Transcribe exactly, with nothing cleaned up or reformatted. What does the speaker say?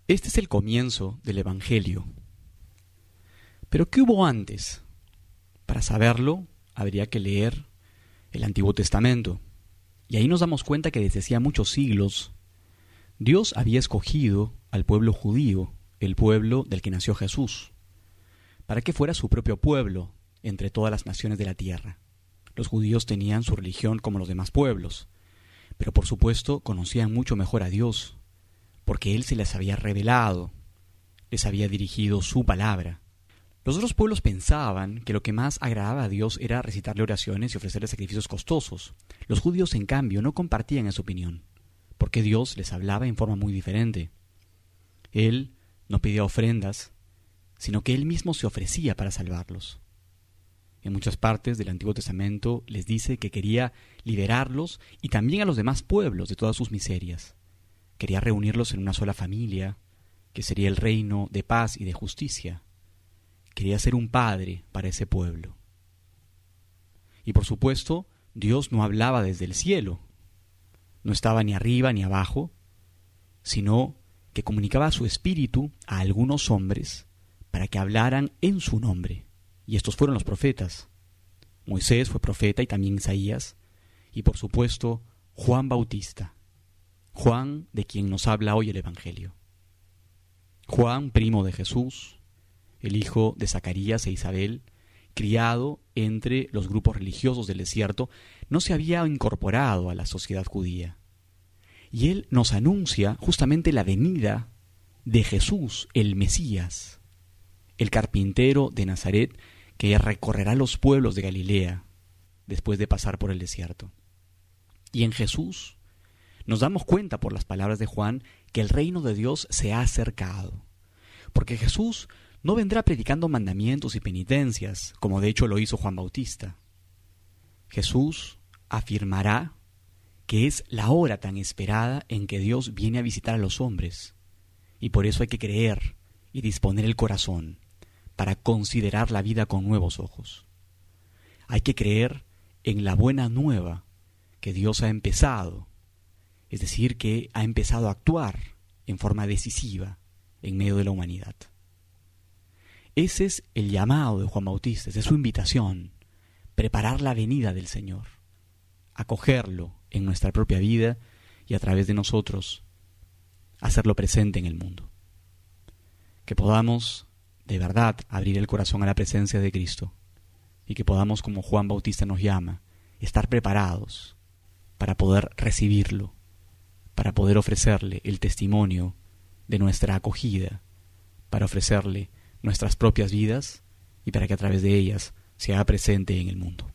Este es el comienzo del Evangelio. Pero ¿qué hubo antes? Para saberlo, habría que leer el Antiguo Testamento. Y ahí nos damos cuenta que desde hacía muchos siglos, Dios había escogido al pueblo judío, el pueblo del que nació Jesús, para que fuera su propio pueblo entre todas las naciones de la tierra. Los judíos tenían su religión como los demás pueblos, pero por supuesto conocían mucho mejor a Dios, porque Él se les había revelado, les había dirigido su palabra. Los otros pueblos pensaban que lo que más agradaba a Dios era recitarle oraciones y ofrecerle sacrificios costosos. Los judíos, en cambio, no compartían esa opinión, porque Dios les hablaba en forma muy diferente. Él no pedía ofrendas, sino que Él mismo se ofrecía para salvarlos. En muchas partes del Antiguo Testamento les dice que quería liberarlos y también a los demás pueblos de todas sus miserias. Quería reunirlos en una sola familia, que sería el reino de paz y de justicia. Quería ser un padre para ese pueblo. Y por supuesto, Dios no hablaba desde el cielo. No estaba ni arriba ni abajo, sino que comunicaba su espíritu a algunos hombres para que hablaran en su nombre. Y estos fueron los profetas. Moisés fue profeta y también Isaías. Y por supuesto, Juan Bautista. Juan, de quien nos habla hoy el Evangelio. Juan, primo de Jesús, el hijo de Zacarías e Isabel, criado entre los grupos religiosos del desierto, no se había incorporado a la sociedad judía. Y él nos anuncia justamente la venida de Jesús, el Mesías, el carpintero de Nazaret, que recorrerá los pueblos de Galilea después de pasar por el desierto. Y en Jesús nos damos cuenta por las palabras de Juan que el reino de Dios se ha acercado, porque Jesús no vendrá predicando mandamientos y penitencias, como de hecho lo hizo Juan Bautista. Jesús afirmará que es la hora tan esperada en que Dios viene a visitar a los hombres, y por eso hay que creer y disponer el corazón para considerar la vida con nuevos ojos. Hay que creer en la buena nueva que Dios ha empezado, es decir, que ha empezado a actuar en forma decisiva en medio de la humanidad. Ese es el llamado de Juan Bautista, esa es su invitación, preparar la venida del Señor, acogerlo en nuestra propia vida y a través de nosotros hacerlo presente en el mundo. Que podamos de verdad abrir el corazón a la presencia de Cristo y que podamos, como Juan Bautista nos llama, estar preparados para poder recibirlo, para poder ofrecerle el testimonio de nuestra acogida, para ofrecerle nuestras propias vidas y para que a través de ellas se haga presente en el mundo.